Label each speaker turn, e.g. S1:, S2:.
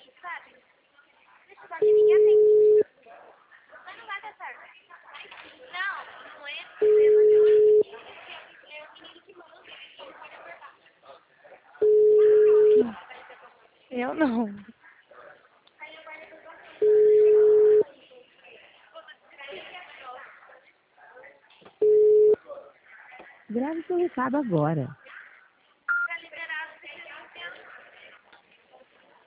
S1: aí, sabe? Deixa eu bater, ninguém atende. Mas não vai dar certo. Não, não é problema. É o menino que manda, ele pode acordar.
S2: Eu não. Grave seu recado agora.